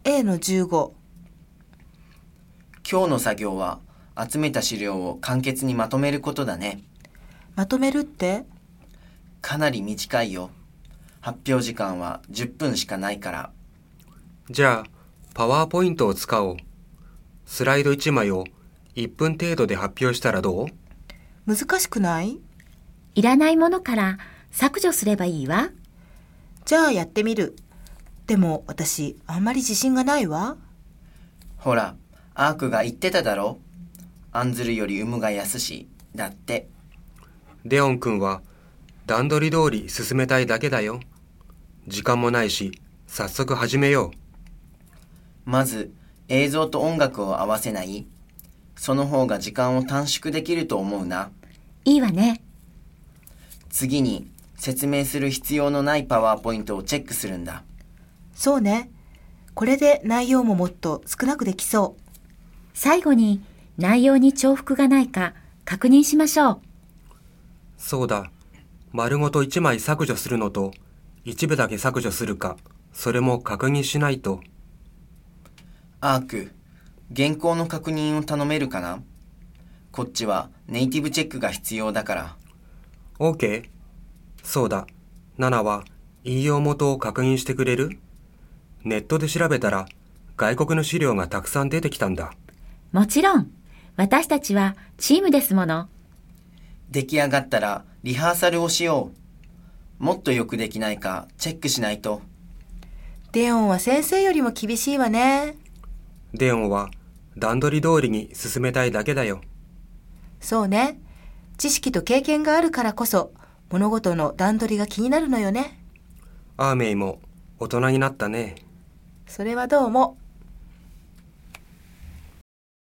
A の15。 今日の作業は集めた資料を簡潔にまとめることだね。 まとめるって？ かなり短いよ。発表時間は10分しかないから。 じゃあ、パワーポイントを使おう。スライド1枚を1分程度で発表したらどう？ 難しくない？ いらないものから削除すればいいわ。 じゃあやってみる。でも私あんまり自信がないわ。 ほら、アークが言ってただろ。案ずるより有無が安し、だって。 デオン君は段取り通り進めたいだけだよ。時間もないし、早速始めよう。 まず、映像と音楽を合わせない？その方が時間を短縮できると思うな。 いいわね。 次に、説明する必要のないパワーポイントをチェックするんだ。 そうね。これで内容ももっと少なくできそう。 最後に内容に重複がないか確認しましょう。 そうだ。丸ごと1枚削除するのと、一部だけ削除するか、それも確認しないと。 アーク、原稿の確認を頼めるかな？こっちはネイティブチェックが必要だから。 OK？ そうだ。ナナは引用元を確認してくれる？ネットで調べたら外国の資料がたくさん出てきたんだ。 もちろん。私たちはチームですもの。 出来上がったらリハーサルをしよう。もっとよくできないかチェックしないと。 デオンは先生よりも厳しいわね。 デオンは段取り通りに進めたいだけだよ。 そうね。知識と経験があるからこそ物事の段取りが気になるのよね。 アーメイも大人になったね。 それはどうも。